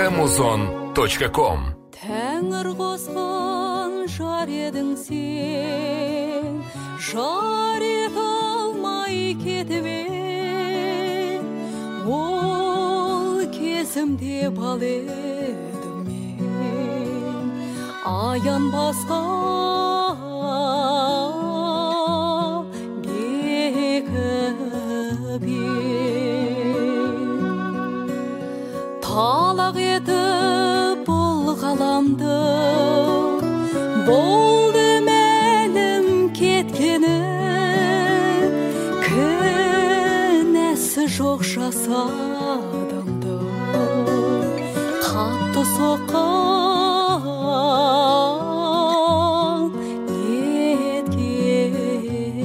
muzon.com. Тәңір қосқан жар едің сен, жар ете алмай кетіп ең. Ол кезімде бал едім мен, аянбасқа бекіп ең. Талақ етіп бұл ғаламды, болды мәлім кеткені, кінәсі жоқ жасадымды, қатты соққан неткені.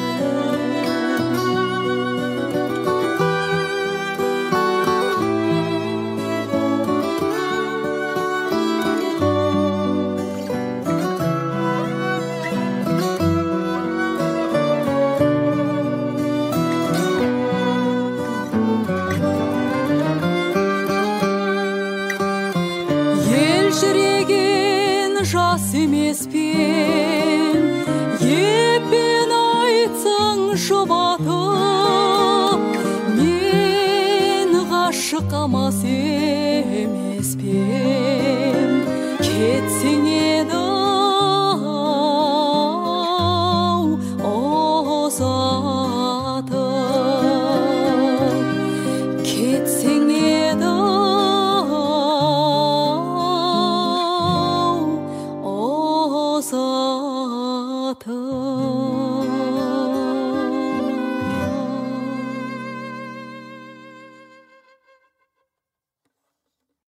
Жас емеспен, еппен айтсаң жұбатып, мен ғашық қамас емеспен, кетсең